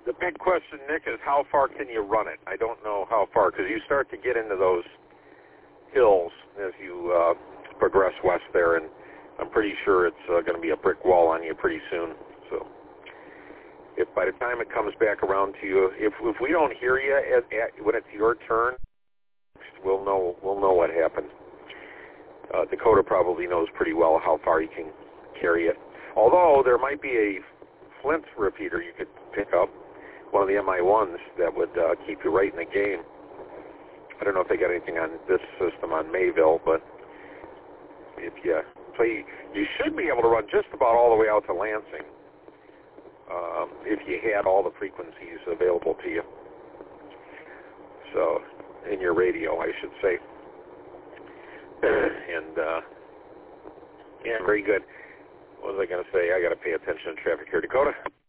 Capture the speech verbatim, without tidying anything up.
the big question, Nick, is how far can you run it? I don't know how far, because you start to get into those hills as you uh, progress west there, and I'm pretty sure it's uh, going to be a brick wall on you pretty soon. So if by the time it comes back around to you, if if we don't hear you at, at, when it's your turn, we'll know we'll know what happened. Uh, Dakota probably knows pretty well how far you can carry it. Although there might be a Flint repeater you could pick up, one of the M I ones that would uh, keep you right in the game. I don't know if they got anything on this system on Mayville, but if you play, you should be able to run just about all the way out to Lansing um, if you had all the frequencies available to you. So, in your radio, I should say. and, uh, yeah, very good. What was I going to say? I got to pay attention to traffic here. Dakota?